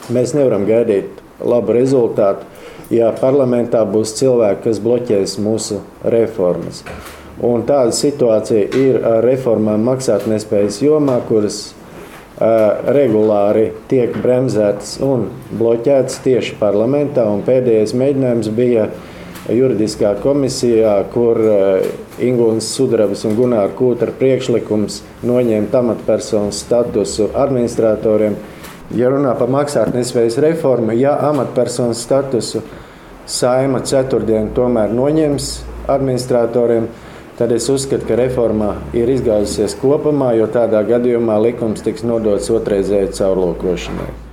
Mēs nevaram gaidīt labu rezultātu, ja parlamentā būs cilvēki, kas bloķēs mūsu reformas. Un tāda situācija ir ar reformām maksātnespējas jomā, kuras regulāri tiek bremzētas un bloķētas tieši parlamentā. Un pēdējais mēģinājums bija juridiskā komisijā, kur Ingūnas Sudrabas un Gunāra Kūtra priekšlikums noņemt amatpersonu statusu administratoriem. Ja runā par maksātnespējas reformu, ja amatpersonas statusu Saeima ceturtdien tomēr noņems administratoriem, tad es uzskatu, ka reformā ir izgāzusies kopumā, jo tādā gadījumā likums tiks nodots otrreizēji caurlūkošanai.